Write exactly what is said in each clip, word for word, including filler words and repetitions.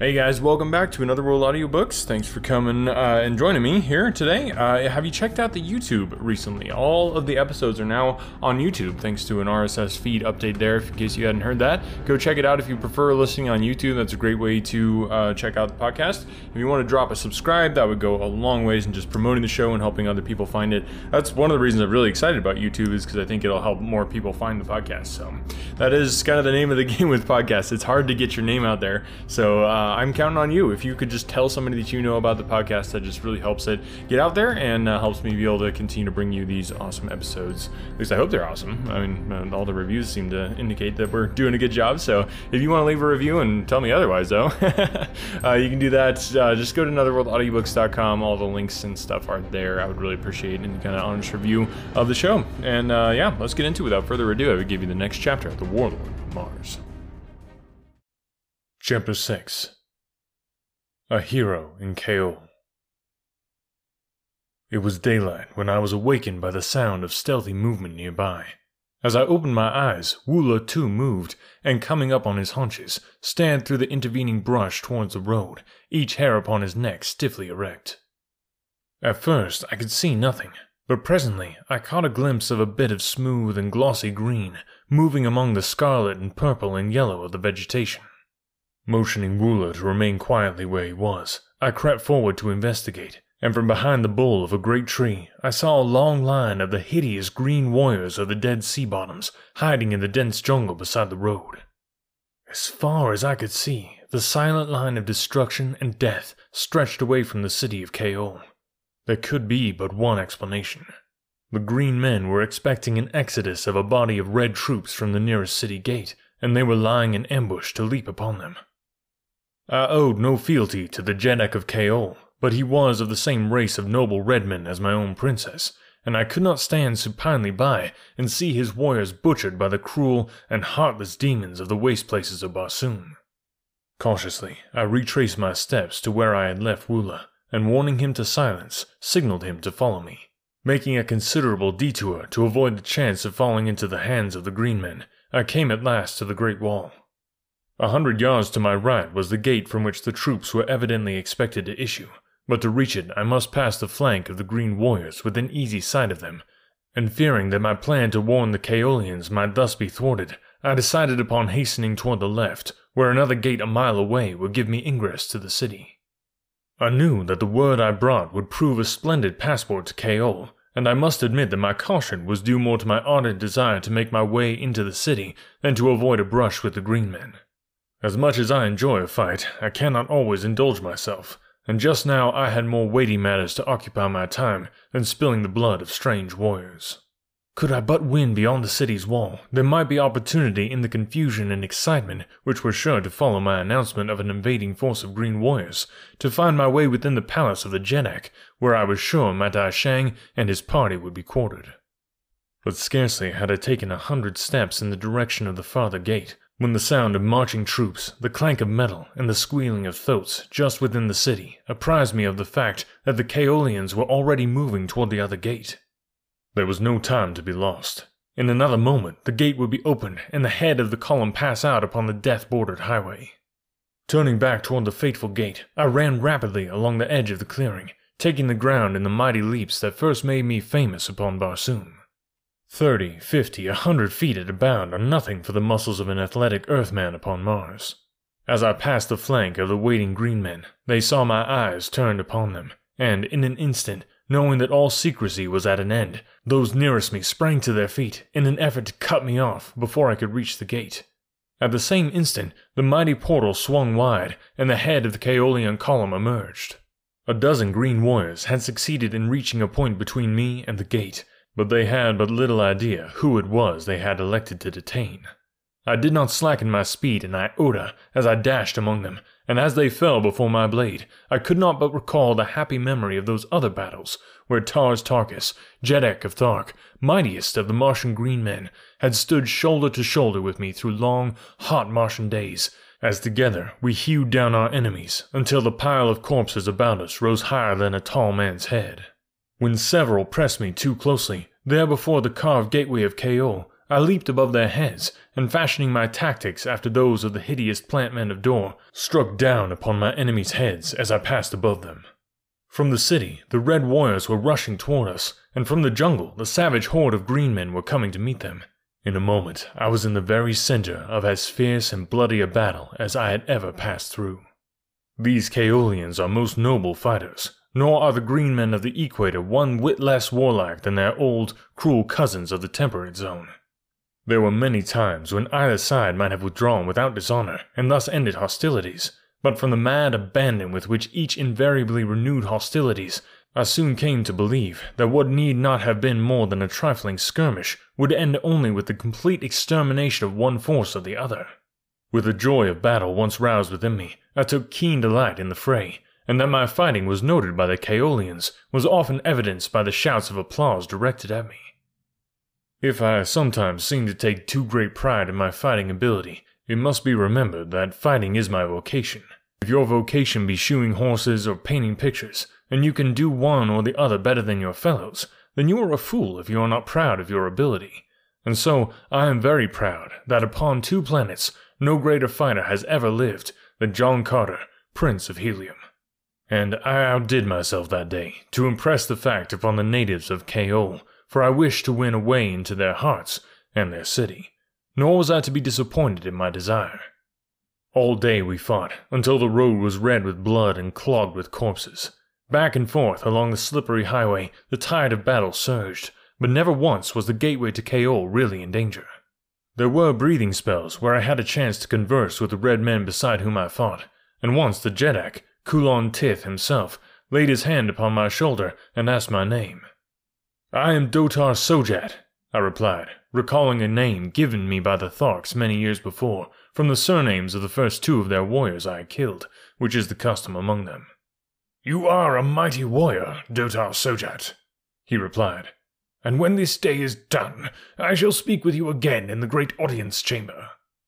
Hey guys, welcome back to Another World Audiobooks. Thanks for coming uh, and joining me here today. Uh, have you checked out the YouTube recently? All of the episodes are now on YouTube thanks to an R S S feed update there. If, in case you hadn't heard that, go check it out if you prefer listening on YouTube. That's a great way to uh, check out the podcast. If you want to drop a subscribe, that would go a long ways in just promoting the show and helping other people find it. That's one of the reasons I'm really excited about YouTube, is because I think it'll help more people find the podcast. So that is kind of the name of the game with podcasts. It's hard to get your name out there. So uh, I'm counting on you. If you could just tell somebody that you know about the podcast, that just really helps it get out there and uh, helps me be able to continue to bring you these awesome episodes. At least I hope they're awesome. I mean, uh, all the reviews seem to indicate that we're doing a good job. So if you want to leave a review and tell me otherwise, though, uh, you can do that. Uh, just go to another world audiobooks dot com. All the links and stuff are there. I would really appreciate any kind of honest review of the show. And uh, yeah, let's get into it. Without further ado, I would give you the next chapter of The Warlord of Mars. Chapter six. A Hero in Kaol. It was daylight when I was awakened by the sound of stealthy movement nearby. As I opened my eyes, Woola too moved, and coming up on his haunches, stared through the intervening brush towards the road, each hair upon his neck stiffly erect. At first I could see nothing, but presently I caught a glimpse of a bit of smooth and glossy green, moving among the scarlet and purple and yellow of the vegetation. Motioning Woola to remain quietly where he was, I crept forward to investigate, and from behind the bole of a great tree, I saw a long line of the hideous green warriors of the dead sea bottoms hiding in the dense jungle beside the road. As far as I could see, the silent line of destruction and death stretched away from the city of Kaol. There could be but one explanation. The green men were expecting an exodus of a body of red troops from the nearest city gate, and they were lying in ambush to leap upon them. I owed no fealty to the Jeddak of Kaol, but he was of the same race of noble red men as my own princess, and I could not stand supinely by and see his warriors butchered by the cruel and heartless demons of the waste places of Barsoom. Cautiously, I retraced my steps to where I had left Woola, and warning him to silence, signaled him to follow me. Making a considerable detour to avoid the chance of falling into the hands of the green men, I came at last to the Great Wall. A hundred yards to my right was the gate from which the troops were evidently expected to issue, but to reach it I must pass the flank of the green warriors within easy sight of them, and fearing that my plan to warn the Kaolians might thus be thwarted, I decided upon hastening toward the left, where another gate a mile away would give me ingress to the city. I knew that the word I brought would prove a splendid passport to Kaol, and I must admit that my caution was due more to my ardent desire to make my way into the city than to avoid a brush with the green men. As much as I enjoy a fight, I cannot always indulge myself, and just now I had more weighty matters to occupy my time than spilling the blood of strange warriors. Could I but win beyond the city's wall, there might be opportunity in the confusion and excitement which were sure to follow my announcement of an invading force of green warriors, to find my way within the palace of the Jeddak, where I was sure Matai Shang and his party would be quartered. But scarcely had I taken a hundred steps in the direction of the farther gate, when the sound of marching troops, the clank of metal, and the squealing of throats just within the city apprised me of the fact that the Kaolians were already moving toward the other gate. There was no time to be lost. In another moment the gate would be opened and the head of the column pass out upon the death-bordered highway. Turning back toward the fateful gate, I ran rapidly along the edge of the clearing, taking the ground in the mighty leaps that first made me famous upon Barsoom. Thirty, fifty, a hundred feet at a bound are nothing for the muscles of an athletic Earthman upon Mars. As I passed the flank of the waiting green men, they saw my eyes turned upon them, and in an instant, knowing that all secrecy was at an end, those nearest me sprang to their feet in an effort to cut me off before I could reach the gate. At the same instant, the mighty portal swung wide, and the head of the Kaolian column emerged. A dozen green warriors had succeeded in reaching a point between me and the gate, but they had but little idea who it was they had elected to detain. I did not slacken my speed an iota as I dashed among them, and as they fell before my blade, I could not but recall the happy memory of those other battles, where Tars Tarkas, Jeddak of Thark, mightiest of the Martian green men, had stood shoulder to shoulder with me through long, hot Martian days, as together we hewed down our enemies until the pile of corpses about us rose higher than a tall man's head. When several pressed me too closely, there before the carved gateway of Kaol, I leaped above their heads, and fashioning my tactics after those of the hideous plant men of Dor, struck down upon my enemies' heads as I passed above them. From the city, the red warriors were rushing toward us, and from the jungle, the savage horde of green men were coming to meet them. In a moment, I was in the very center of as fierce and bloody a battle as I had ever passed through. These Kaolians are most noble fighters, nor are the green men of the equator one whit less warlike than their old, cruel cousins of the temperate zone. There were many times when either side might have withdrawn without dishonor, and thus ended hostilities, but from the mad abandon with which each invariably renewed hostilities, I soon came to believe that what need not have been more than a trifling skirmish would end only with the complete extermination of one force or the other. With the joy of battle once roused within me, I took keen delight in the fray, and that my fighting was noted by the Kaolians was often evidenced by the shouts of applause directed at me. If I sometimes seem to take too great pride in my fighting ability, it must be remembered that fighting is my vocation. If your vocation be shoeing horses or painting pictures, and you can do one or the other better than your fellows, then you are a fool if you are not proud of your ability. And so I am very proud that upon two planets no greater fighter has ever lived than John Carter, Prince of Helium. And I outdid myself that day to impress the fact upon the natives of Kaol, for I wished to win a way into their hearts and their city, nor was I to be disappointed in my desire. All day we fought, until the road was red with blood and clogged with corpses. Back and forth along the slippery highway the tide of battle surged, but never once was the gateway to Kaol really in danger. There were breathing spells where I had a chance to converse with the red men beside whom I fought, and once the Jeddak, Kulon Tith himself, laid his hand upon my shoulder and asked my name. "I am Dotar Sojat," I replied, recalling a name given me by the Tharks many years before, from the surnames of the first two of their warriors I had killed, which is the custom among them. "You are a mighty warrior, Dotar Sojat," he replied, "and when this day is done, I shall speak with you again in the great audience chamber."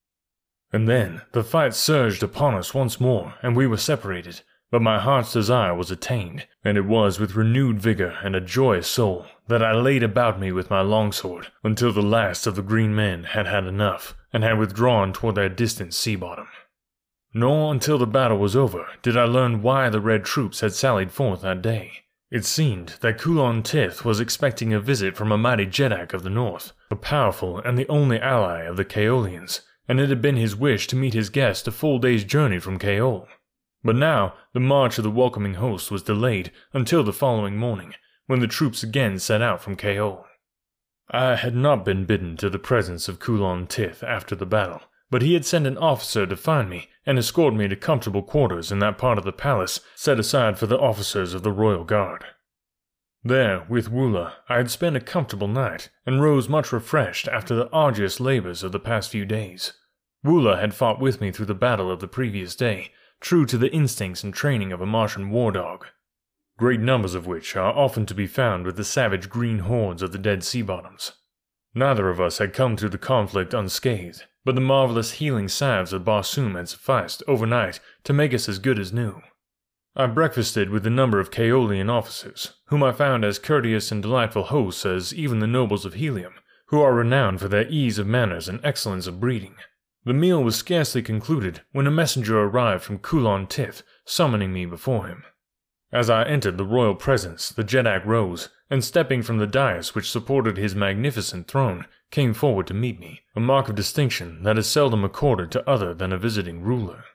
And then the fight surged upon us once more, and we were separated, but my heart's desire was attained, and it was with renewed vigor and a joyous soul that I laid about me with my longsword until the last of the green men had had enough and had withdrawn toward their distant sea bottom. Nor until the battle was over did I learn why the red troops had sallied forth that day. It seemed that Kulon Tith was expecting a visit from a mighty Jeddak of the north, the powerful and the only ally of the Kaolians, and it had been his wish to meet his guest a full day's journey from Kaol. But now the march of the welcoming host was delayed until the following morning, when the troops again set out from Kaol. I had not been bidden to the presence of Kulon Tith after the battle, but he had sent an officer to find me and escort me to comfortable quarters in that part of the palace set aside for the officers of the royal guard. There, with Wula, I had spent a comfortable night, and rose much refreshed after the arduous labors of the past few days. Wula had fought with me through the battle of the previous day, true to the instincts and training of a Martian war dog, great numbers of which are often to be found with the savage green hordes of the dead sea bottoms. Neither of us had come through the conflict unscathed, but the marvelous healing salves of Barsoom had sufficed overnight to make us as good as new. I breakfasted with a number of Kaolian officers, whom I found as courteous and delightful hosts as even the nobles of Helium, who are renowned for their ease of manners and excellence of breeding. The meal was scarcely concluded when a messenger arrived from Kulon Tith, summoning me before him. As I entered the royal presence, the Jeddak rose, and stepping from the dais which supported his magnificent throne, came forward to meet me, a mark of distinction that is seldom accorded to other than a visiting ruler.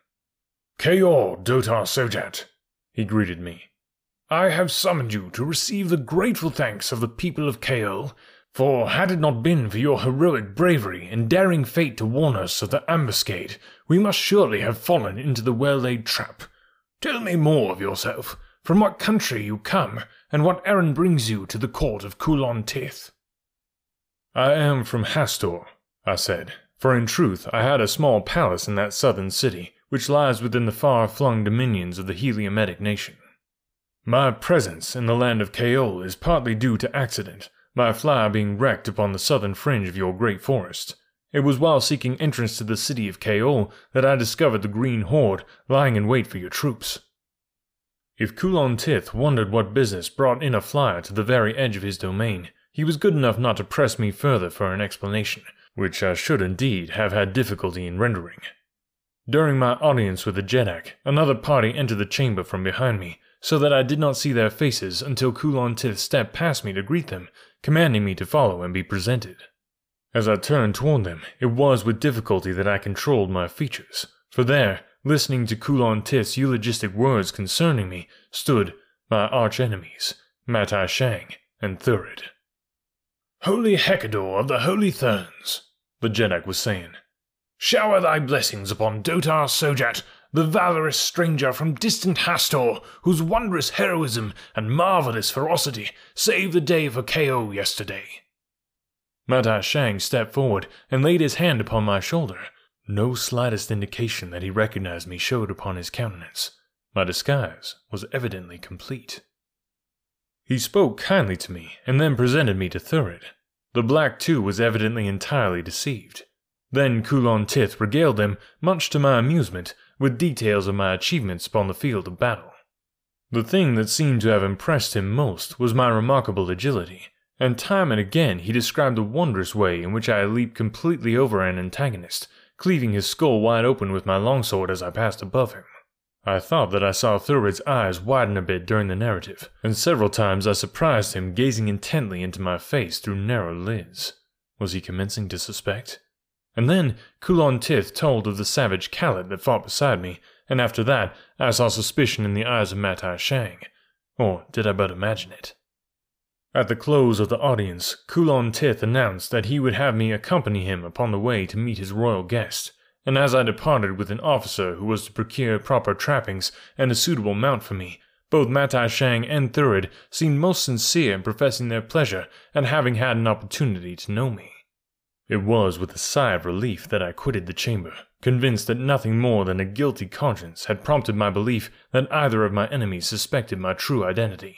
"Kaol, Dotar Sojat," he greeted me. "I have summoned you to receive the grateful thanks of the people of Kaol, for had it not been for your heroic bravery and daring fate to warn us of the ambuscade, we must surely have fallen into the well-laid trap. Tell me more of yourself, from what country you come, and what errand brings you to the court of Kulon Tith." "I am from Hastor," I said, for in truth I had a small palace in that southern city, which lies within the far-flung dominions of the Heliometic nation. My presence in the land of Kaol is partly due to accident, my fly being wrecked upon the southern fringe of your great forest. It was while seeking entrance to the city of Kaol that I discovered the Green Horde lying in wait for your troops." If Kulon Tith wondered what business brought in a flyer to the very edge of his domain, he was good enough not to press me further for an explanation, which I should indeed have had difficulty in rendering. During my audience with the Jeddak, another party entered the chamber from behind me, so that I did not see their faces until Kulon Tith stepped past me to greet them, commanding me to follow and be presented. As I turned toward them, it was with difficulty that I controlled my features, for there, listening to Kulon Tith's eulogistic words concerning me, stood my arch-enemies, Matai Shang and Thurid. "Holy Hekador of the Holy Therns," the Jeddak was saying, "shower thy blessings upon Dotar Sojat, the valorous stranger from distant Hastor, whose wondrous heroism and marvelous ferocity saved the day for K O yesterday." Matai Shang stepped forward and laid his hand upon my shoulder. No slightest indication that he recognized me showed upon his countenance. My disguise was evidently complete. He spoke kindly to me and then presented me to Thurid. The black too was evidently entirely deceived. Then Kulon Tith regaled them, much to my amusement, with details of my achievements upon the field of battle. The thing that seemed to have impressed him most was my remarkable agility, and time and again he described the wondrous way in which I leaped completely over an antagonist, cleaving his skull wide open with my longsword as I passed above him. I thought that I saw Thurid's eyes widen a bit during the narrative, and several times I surprised him gazing intently into my face through narrow lids. Was he commencing to suspect? And then Kulon Tith told of the savage Khalid that fought beside me, and after that I saw suspicion in the eyes of Matai Shang. Or did I but imagine it? At the close of the audience, Kulon Tith announced that he would have me accompany him upon the way to meet his royal guest, and as I departed with an officer who was to procure proper trappings and a suitable mount for me, both Matai Shang and Thurid seemed most sincere in professing their pleasure at having had an opportunity to know me. It was with a sigh of relief that I quitted the chamber, convinced that nothing more than a guilty conscience had prompted my belief that either of my enemies suspected my true identity.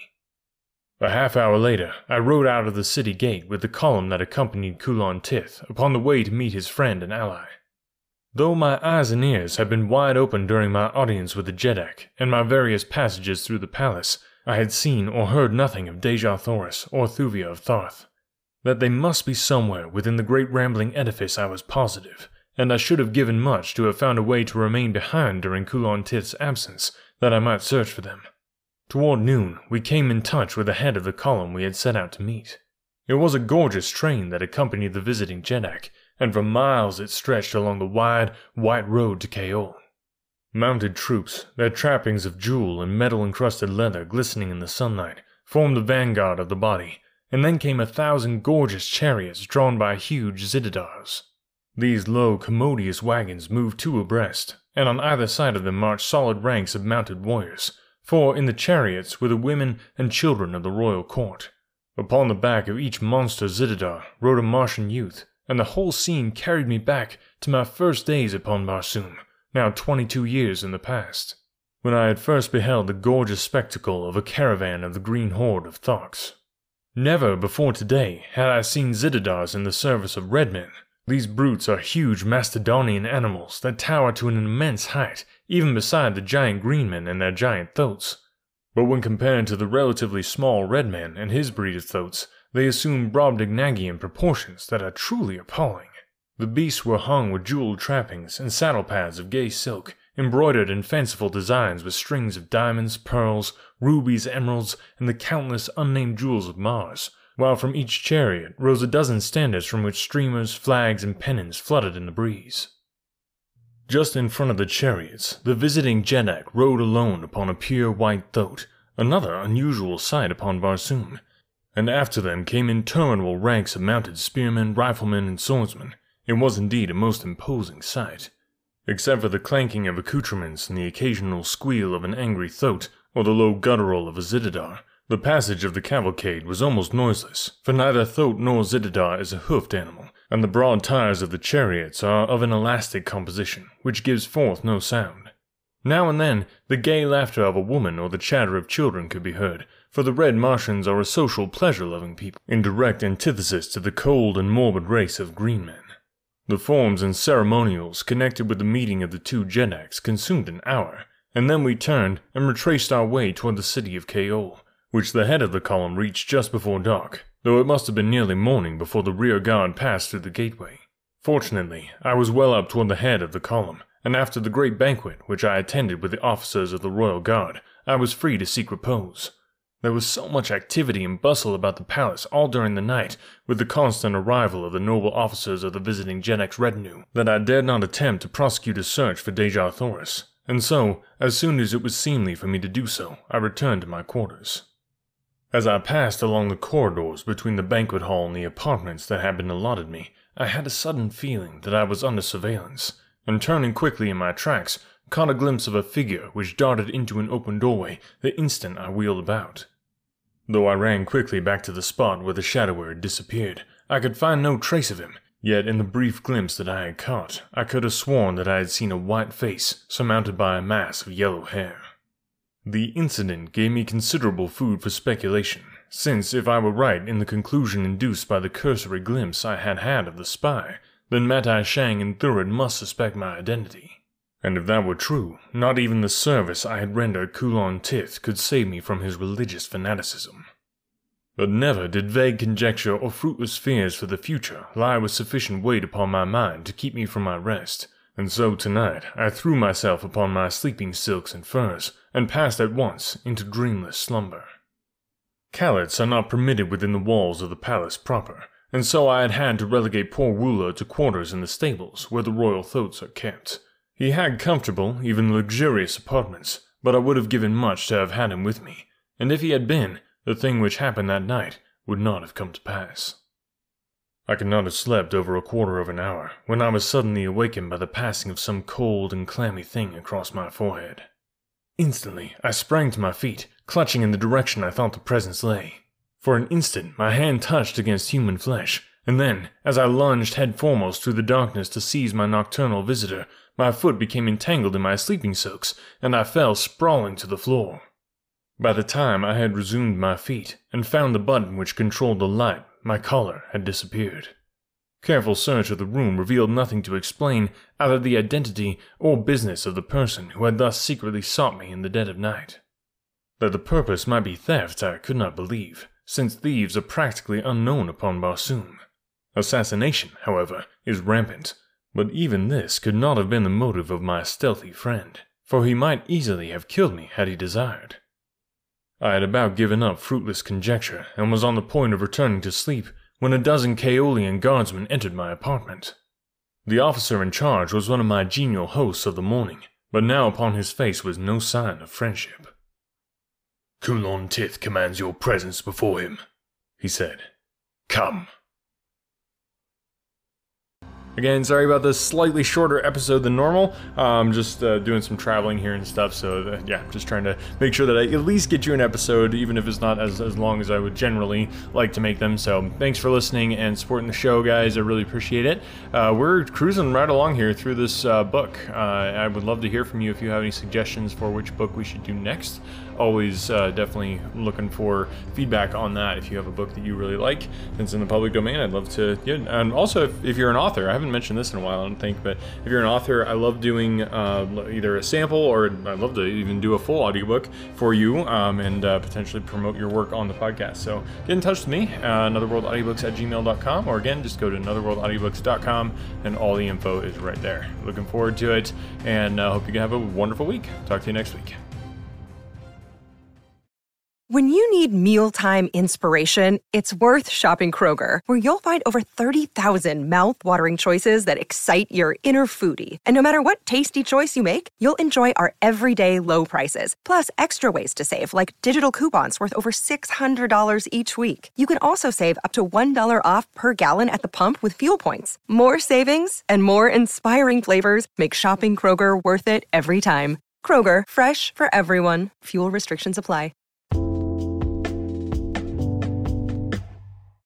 A half hour later, I rode out of the city gate with the column that accompanied Kulon Tith upon the way to meet his friend and ally. Though my eyes and ears had been wide open during my audience with the Jeddak and my various passages through the palace, I had seen or heard nothing of Dejah Thoris or Thuvia of Tharth. That they must be somewhere within the great rambling edifice I was positive, and I should have given much to have found a way to remain behind during Kulon Tith's absence, that I might search for them. Toward noon, we came in touch with the head of the column we had set out to meet. It was a gorgeous train that accompanied the visiting Jeddak, and for miles it stretched along the wide, white road to Kaol. Mounted troops, their trappings of jewel and metal-encrusted leather glistening in the sunlight, formed the vanguard of the body, and then came a thousand gorgeous chariots drawn by huge Zitidars. These low, commodious wagons moved two abreast, and on either side of them marched solid ranks of mounted warriors, for in the chariots were the women and children of the royal court. Upon the back of each monster Zitidar rode a Martian youth, and the whole scene carried me back to my first days upon Barsoom, now twenty-two years in the past, when I had first beheld the gorgeous spectacle of a caravan of the green horde of Tharks. Never before today had I seen Zitidars in the service of red men. These brutes are huge Mastodonian animals that tower to an immense height, even beside the giant green men and their giant thoats. But when compared to the relatively small red man and his breed of thoats, they assume Brobdingnagian proportions that are truly appalling. The beasts were hung with jeweled trappings and saddle pads of gay silk, embroidered in fanciful designs with strings of diamonds, pearls, rubies, emeralds, and the countless unnamed jewels of Mars, while from each chariot rose a dozen standards from which streamers, flags, and pennons fluttered in the breeze. Just in front of the chariots, the visiting Jeddak rode alone upon a pure white thoat, another unusual sight upon Barsoom, and after them came interminable ranks of mounted spearmen, riflemen, and swordsmen. It was indeed a most imposing sight. Except for the clanking of accoutrements and the occasional squeal of an angry thoat, or the low guttural of a Zitidar, the passage of the cavalcade was almost noiseless, for neither thoat nor Zitidar is a hoofed animal, and the broad tires of the chariots are of an elastic composition, which gives forth no sound. Now and then, the gay laughter of a woman or the chatter of children could be heard, for the Red Martians are a social, pleasure-loving people, in direct antithesis to the cold and morbid race of green men. The forms and ceremonials connected with the meeting of the two Jeddaks consumed an hour, and then we turned and retraced our way toward the city of Kaol, which the head of the column reached just before dark, though it must have been nearly morning before the rear guard passed through the gateway. Fortunately, I was well up toward the head of the column, and after the great banquet which I attended with the officers of the Royal Guard, I was free to seek repose. There was so much activity and bustle about the palace all during the night, with the constant arrival of the noble officers of the visiting Genex retinue, that I dared not attempt to prosecute a search for Dejah Thoris, and so, as soon as it was seemly for me to do so, I returned to my quarters. As I passed along the corridors between the banquet hall and the apartments that had been allotted me, I had a sudden feeling that I was under surveillance, and turning quickly in my tracks, caught a glimpse of a figure which darted into an open doorway the instant I wheeled about. Though I ran quickly back to the spot where the shadower had disappeared, I could find no trace of him, yet in the brief glimpse that I had caught, I could have sworn that I had seen a white face surmounted by a mass of yellow hair. The incident gave me considerable food for speculation, since if I were right in the conclusion induced by the cursory glimpse I had had of the spy, then Matai Shang and Thurid must suspect my identity. And if that were true, not even the service I had rendered Kulon Tith could save me from his religious fanaticism. But never did vague conjecture or fruitless fears for the future lie with sufficient weight upon my mind to keep me from my rest, and so tonight I threw myself upon my sleeping silks and furs, and passed at once into dreamless slumber. Callets are not permitted within the walls of the palace proper, and so I had had to relegate poor Woola to quarters in the stables where the royal thoats are kept. He had comfortable, even luxurious apartments, but I would have given much to have had him with me, and if he had been, the thing which happened that night would not have come to pass. I could not have slept over a quarter of an hour when I was suddenly awakened by the passing of some cold and clammy thing across my forehead. Instantly, I sprang to my feet, clutching in the direction I thought the presence lay. For an instant, my hand touched against human flesh, and then, as I lunged headforemost through the darkness to seize my nocturnal visitor, my foot became entangled in my sleeping silks, and I fell sprawling to the floor. By the time I had resumed my feet and found the button which controlled the light, my collar had disappeared. Careful search of the room revealed nothing to explain either the identity or business of the person who had thus secretly sought me in the dead of night. That the purpose might be theft I could not believe, since thieves are practically unknown upon Barsoom. Assassination, however, is rampant, but even this could not have been the motive of my stealthy friend, for he might easily have killed me had he desired. I had about given up fruitless conjecture and was on the point of returning to sleep when a dozen Kaolian guardsmen entered my apartment. The officer in charge was one of my genial hosts of the morning, but now upon his face was no sign of friendship. "Kulon Tith commands your presence before him," he said. "Come." Again, sorry about this slightly shorter episode than normal. I'm just uh, doing some traveling here and stuff, so uh, yeah, just trying to make sure that I at least get you an episode, even if it's not as, as long as I would generally like to make them. So thanks for listening and supporting the show, guys. I really appreciate it. Uh, we're cruising right along here through this uh, book. Uh, I would love to hear from you if you have any suggestions for which book we should do next. Always uh, definitely looking for feedback on that. If you have a book that you really like that's in the public domain, I'd love to get it. And also, if, if you're an author, I haven't mentioned this in a while, I don't think, but if you're an author, I love doing uh, either a sample or I'd love to even do a full audiobook for you um, and uh, potentially promote your work on the podcast. So get in touch with me, uh, anotherworld audiobooks at gmail dot com, or again, just go to anotherworld audiobooks dot com and all the info is right there. Looking forward to it, and I uh, hope you have a wonderful week. Talk to you next week. When you need mealtime inspiration, it's worth shopping Kroger, where you'll find over thirty thousand mouth-watering choices that excite your inner foodie. And no matter what tasty choice you make, you'll enjoy our everyday low prices, plus extra ways to save, like digital coupons worth over six hundred dollars each week. You can also save up to one dollar off per gallon at the pump with fuel points. More savings and more inspiring flavors make shopping Kroger worth it every time. Kroger, fresh for everyone. Fuel restrictions apply.